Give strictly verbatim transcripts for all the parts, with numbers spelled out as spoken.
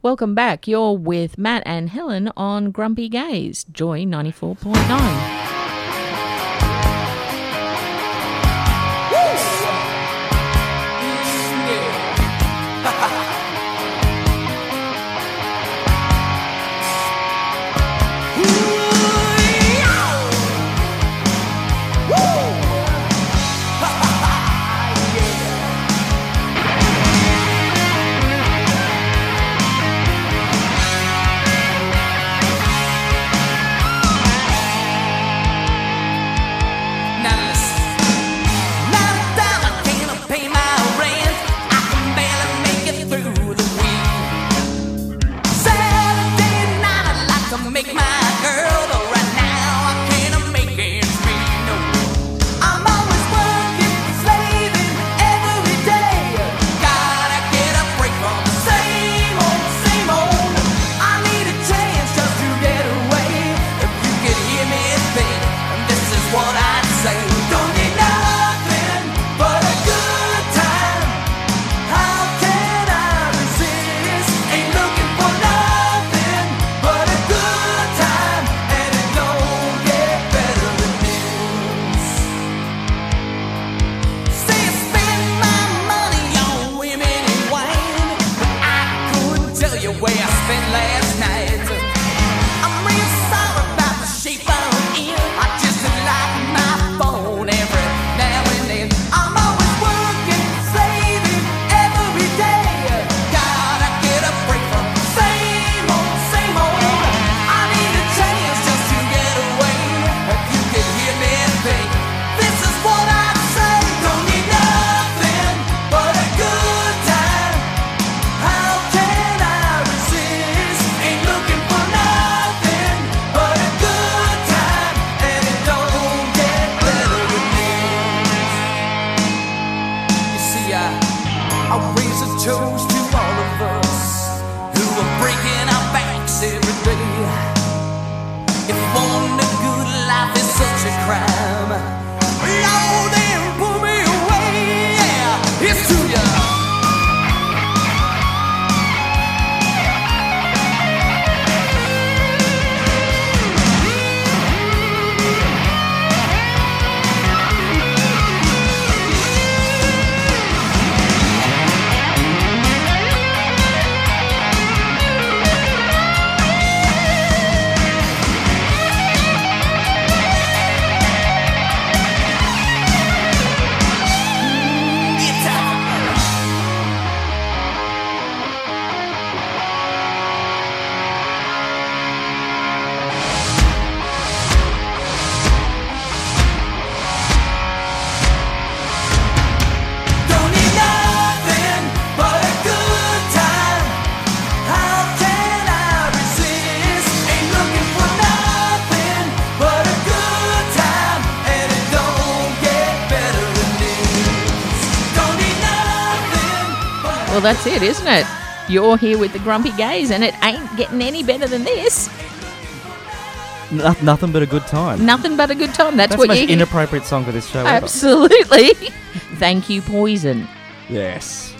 Welcome back. You're with Matt and Helen on Grumpy Gaze, Joy ninety-four point nine. Well, that's it, isn't it? You're here with the Grumpy Gaze, and it ain't getting any better than this. No, nothing but a good time. Nothing but a good time. That's, That's what the most you inappropriate song for this show ever. Absolutely. Thank you, Poison. Yes.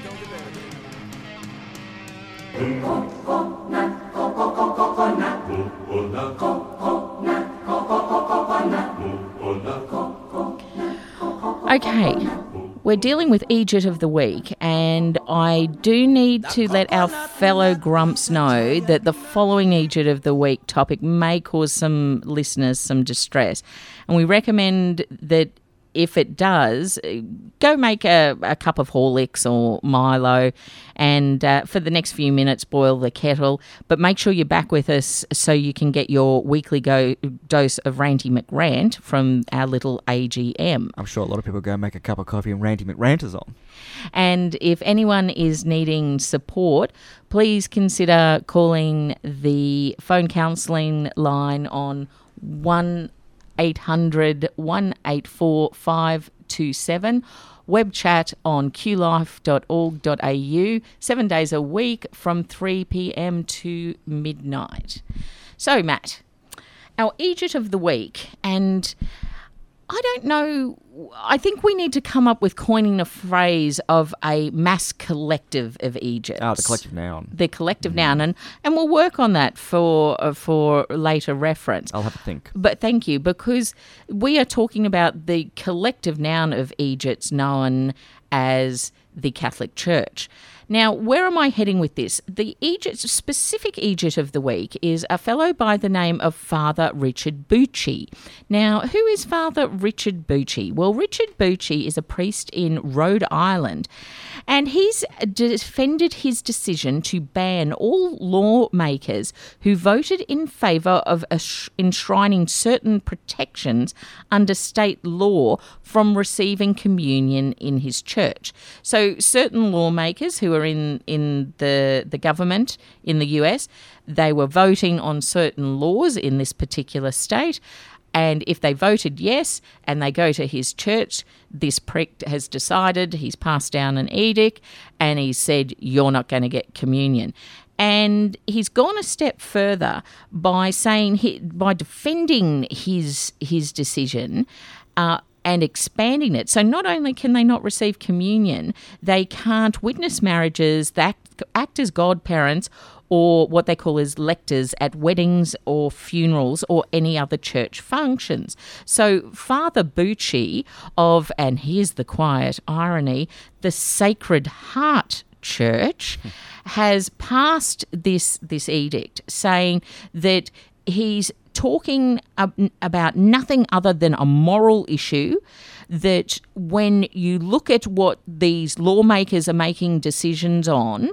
Okay. We're dealing with Egypt of the Week, and I do need to let our fellow grumps know that the following Egypt of the Week topic may cause some listeners some distress. And we recommend that if it does, go make a, a cup of Horlicks or Milo, and uh, for the next few minutes boil the kettle. But make sure you're back with us so you can get your weekly go dose of Ranty McRant from our little A G M. I'm sure a lot of people go make a cup of coffee and Ranty McRant is on. And if anyone is needing support, please consider calling the phone counselling line on one eight hundred, one eight four, five two seven. Web chat on q life dot org dot a u, seven days a week from three p.m. to midnight. So, Matt, our Egypt of the Week, and I don't know. I think we need to come up with coining a phrase of a mass collective of Egypt. Ah, the collective noun. The collective mm. noun, and, and we'll work on that for uh, for later reference. I'll have a think. But thank you, because we are talking about the collective noun of Egypt known as the Catholic Church. Now, where am I heading with this? The Egypt, specific Egypt of the week is a fellow by the name of Father Richard Bucci. Now, who is Father Richard Bucci? Well, Richard Bucci is a priest in Rhode Island, and he's defended his decision to ban all lawmakers who voted in favour of enshrining certain protections under state law from receiving communion in his church. So certain lawmakers who are in, in the, the government in the U S, they were voting on certain laws in this particular state. And if they voted yes and they go to his church, this prick has decided, he's passed down an edict and he said, you're not going to get communion. And he's gone a step further by saying, he, by defending his, his decision, uh, and expanding it. So not only can they not receive communion, they can't witness marriages, that act as godparents, or what they call as lectors at weddings or funerals or any other church functions. So Father Bucci of, and here's the quiet irony, the Sacred Heart Church has passed this, this edict saying that he's talking ab- about nothing other than a moral issue, that when you look at what these lawmakers are making decisions on,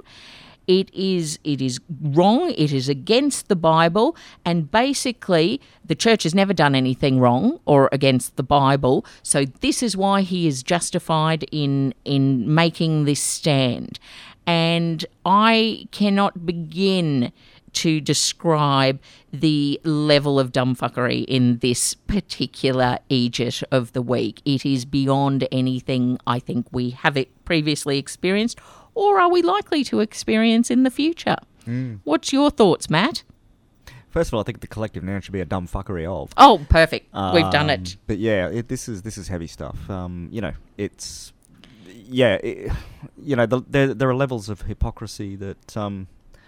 it is it is wrong, it is against the Bible, and basically the church has never done anything wrong or against the Bible, so this is why he is justified in in making this stand. And I cannot begin to describe the level of dumbfuckery in this particular Egypt of the week. It is beyond anything I think we have it previously experienced or are we likely to experience in the future. Mm. What's your thoughts, Matt? First of all, I think the collective noun should be a dumbfuckery of. Oh, perfect. Um, We've done it. But yeah, it, this is this is heavy stuff. Um, you know, it's... Yeah, it, you know, the, there there are levels of hypocrisy that... Um,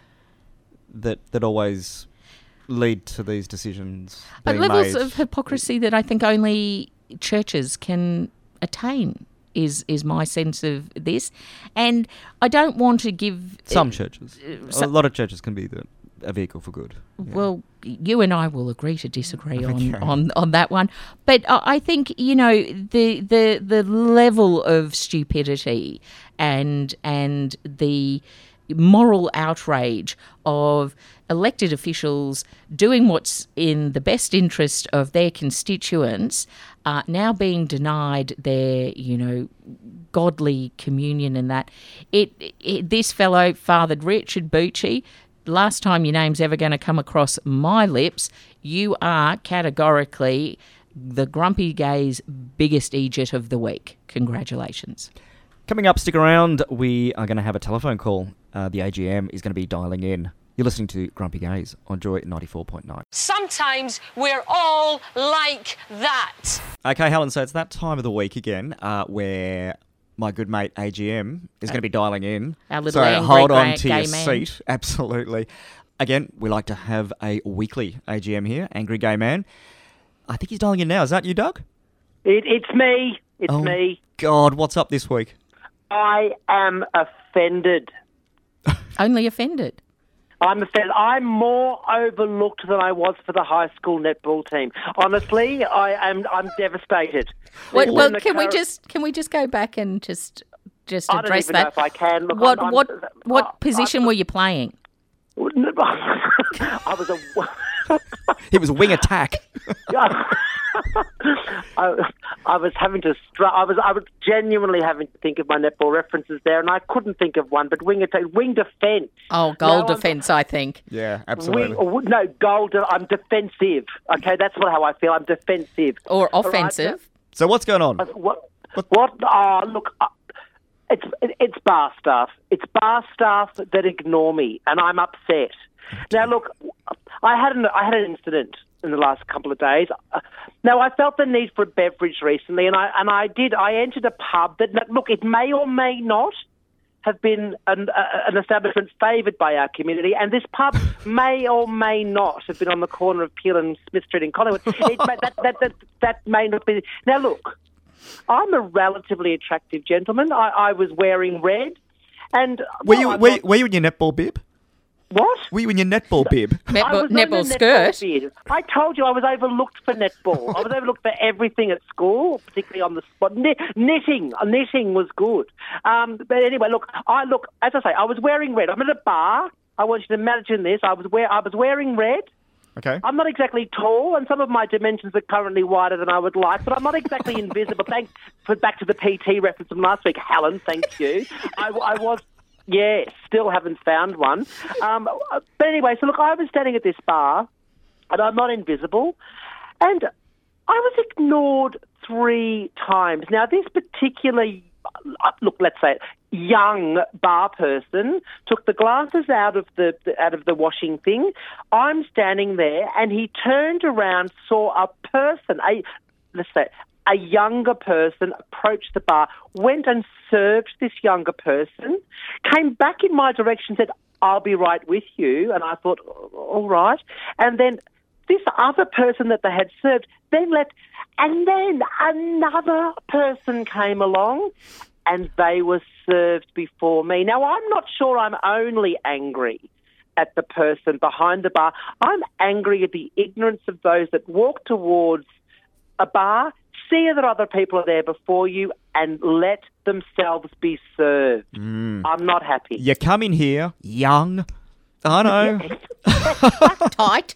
that that always lead to these decisions being At levels made. of hypocrisy that I think only churches can attain is is my sense of this. And I don't want to give... Some uh, churches. Uh, so, a lot of churches can be the, a vehicle for good. Yeah. Well, you and I will agree to disagree okay. on, on, on that one. But I think, you know, the the, the level of stupidity and and the... moral outrage of elected officials doing what's in the best interest of their constituents, uh, now being denied their, you know, godly communion and that. It, it this fellow, Father Richard Bucci, last time your name's ever going to come across my lips, you are categorically the Grumpy Gay's biggest Egypt of the week. Congratulations. Coming up, stick around. We are going to have a telephone call. Uh, the A G M is going to be dialing in. You're listening to Grumpy Gays on Joy ninety-four point nine. Sometimes we're all like that. Okay, Helen, so it's that time of the week again uh, where my good mate A G M is going to be dialing in. Our little so angry hold on to gay your man. seat. Absolutely. Again, we like to have a weekly A G M here, Angry Gay Man. I think he's dialing in now. Is that you, Doug? It, it's me. It's oh, me. God, what's up this week? I am offended. Only offended? I'm offended. I'm more overlooked than I was for the high school netball team. Honestly, I am. I'm devastated. Well, well can we just can we just go back and just just I address don't even that? know if I can. Look, what I'm, what I'm, what I, position I, were you playing? I was a. It was a wing attack. I, I was having to. Str- I was. I was genuinely having to think of my netball references there, and I couldn't think of one. But wing attack, wing defence. Oh, goal no, defence, I think. Yeah, absolutely. Wing, no, goal. De- I'm defensive. Okay, that's what how I feel. I'm defensive or offensive. Right? So what's going on? What? What? what oh, look. Uh, it's it's bar staff. It's bar staff that ignore me, and I'm upset. Now, look, I had an I had an incident in the last couple of days. Uh, now, I felt the need for a beverage recently, and I and I did. I entered a pub that, look, it may or may not have been an, uh, an establishment favoured by our community, and this pub may or may not have been on the corner of Peel and Smith Street in Collingwood. It, that, that, that, that may not be. Now, look, I'm a relatively attractive gentleman. I, I was wearing red, and Were well, you I'm were, not- were you in your netball bib? what? Were you in your netball bib? I Netball, was not in netball the skirt. bid. I told you I was overlooked for netball. I was overlooked for everything at school, particularly on the spot. Knit, knitting, knitting was good. Um, but anyway, look, I look as I say, I was wearing red. I'm at a bar. I want you to imagine this. I was wear, I was wearing red. Okay. I'm not exactly tall, and some of my dimensions are currently wider than I would like, but I'm not exactly invisible. Thanks for back to the P T reference from last week, Helen. Thank you. I, I was. Yeah, still haven't found one. Um, but anyway, so look, I was standing at this bar, and I'm not invisible, and I was ignored three times. Now, this particular, look, let's say it, young bar person took the glasses out of the, the out of the washing thing. I'm standing there, and he turned around, saw a person, a let's say. A younger person approached the bar, went and served this younger person, came back in my direction, said, I'll be right with you. And I thought, all right. And then this other person that they had served then left. And then another person came along and they were served before me. Now, I'm not sure I'm only angry at the person behind the bar. I'm angry at the ignorance of those that walk towards a bar, see that other people are there before you, and let themselves be served. Mm. I'm not happy. You come in here young. I know. Tight.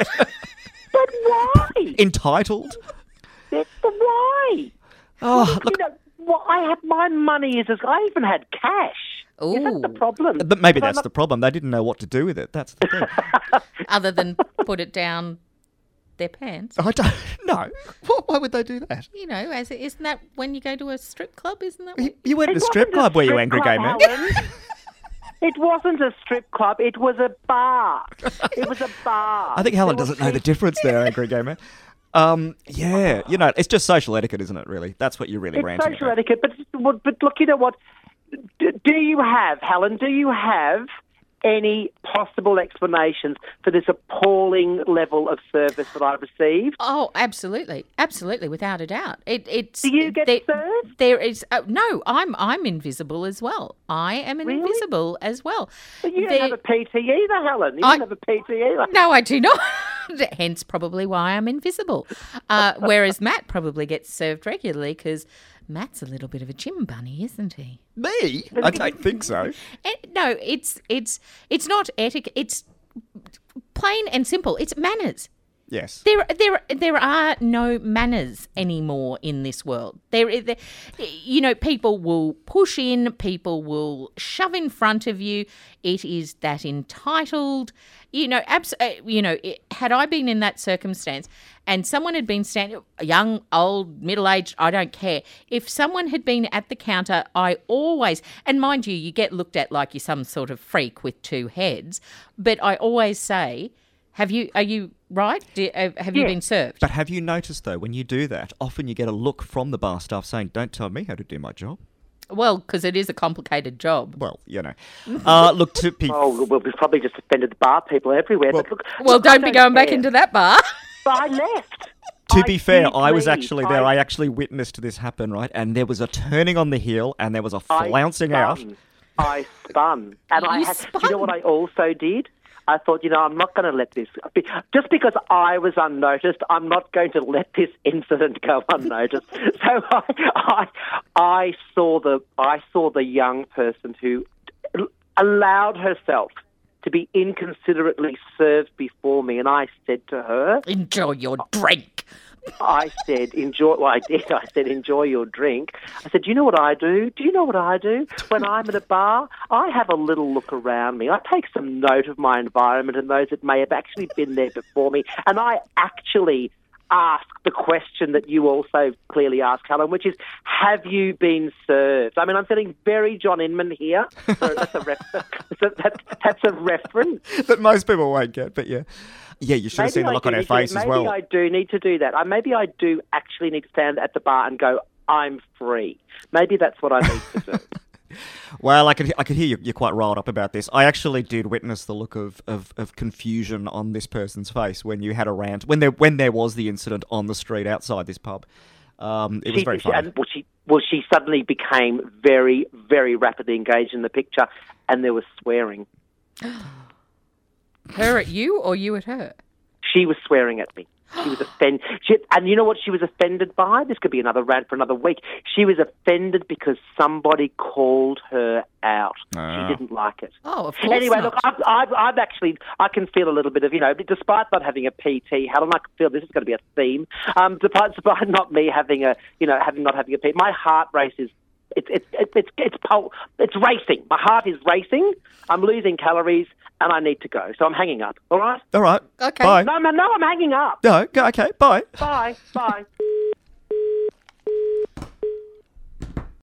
But why? Entitled. That's the why. Oh, look. You know, well, I have my money is as I even had cash. Is that the Ooh. problem? But maybe But I'm that's not- the problem. They didn't know what to do with it. That's the thing. Other than put it down their pants. I don't know. Why would they do that? You know, as isn't that when you go to a strip club? Isn't that? You, What, you went It to a strip wasn't club, were you, strip angry club, gay man? Helen. It wasn't a strip club. It was a bar. It was a bar. I think Helen There were doesn't know the people- difference there, angry gay man. Um, yeah, you know, it's just social etiquette, isn't it, really? That's what you're really It's ranting social about. etiquette, but but look, you know what? Do, do you have, Helen? Do you have any possible explanations for this appalling level of service that I received? oh, absolutely, absolutely, without a doubt. It, it's. Do you get there, served? There is uh, no. I'm I'm invisible as well. I am Really? invisible as well. But you There- don't have a P T either, Helen. You I- don't have a P T either. No, I do not. Hence, probably why I'm invisible. Uh, whereas Matt probably gets served regularly because Matt's a little bit of a gym bunny, isn't he? Me? I don't think so. Eh, no, it's it's it's not etiquette. It's plain and simple. It's manners. Yes. There, there, there are no manners anymore in this world. There, there, you know, people will push in, people will shove in front of you. It is that entitled, you know. Abs- uh, you know, it, had I been in that circumstance and someone had been standing, young, old, middle-aged, I don't care. If someone had been at the counter, I always, and mind you, you get looked at like you're some sort of freak with two heads, but I always say, have you, are you right? Do, uh, have you Yeah. been served? But have you noticed, though, when you do that, often you get a look from the bar staff saying, don't tell me how to do my job. Well, because it is a complicated job. Well, you know. Uh, look, to be... Oh, well, we've probably just offended the bar people everywhere. Well- but look, Well, look, I don't be going back care. into that bar. But I left. To I be fair, did I was leave. actually there. I actually witnessed this happen, right? And there was a turning on the heel and there was a I flouncing out. spun. I spun. And I You had, spun? you know what I also did? I thought, you know, I'm not going to let this, be, just because I was unnoticed, I'm not going to let this incident go unnoticed. So I, I, I saw the, I saw the young person who allowed herself to be inconsiderately served before me, and I said to her, Enjoy your drink. I said, enjoy, well, I did. I said, enjoy your drink. I said, do you know what I do? Do you know what I do? When I'm at a bar, I have a little look around me. I take some note of my environment and those that may have actually been there before me. And I actually ask the question that you also clearly ask, Helen, which is, have you been served? I mean, I'm feeling very John Inman here. So that's a ref- that's, that's a reference that most people won't get, but yeah. Yeah, you should have maybe seen the I look do on her need to- face as maybe well. I do need to do that. I, maybe I do actually need to stand at the bar and go, I'm free. Maybe that's what I need to do. Well, I could I could hear you, you're quite riled up about this. I actually did witness the look of, of, of confusion on this person's face when you had a rant, when there when there was the incident on the street outside this pub. Um, it was she, very she, funny. and, well, she, well, she suddenly became very, very rapidly engaged in the picture, and there was swearing. Her at you or you at her? She was swearing at me. She was offended. She, and you know what she was offended by? This could be another rant for another week. She was offended because somebody called her out. Ah. She didn't like it. Oh, of course Anyway, not. look, I've, I've, I've actually, I can feel a little bit of, you know, despite not having a P T, Helen, I can feel this is going to be a theme. Um, despite, despite not me having a, you know, having not having a P T, my heart race is, it's, it's, it's, it's, it's, pul- it's racing. My heart is racing. I'm losing calories, and I need to go. So I'm hanging up. All right? All right. Okay. Bye. No, no, no, I'm hanging up. No, go- okay, bye. Bye. Bye.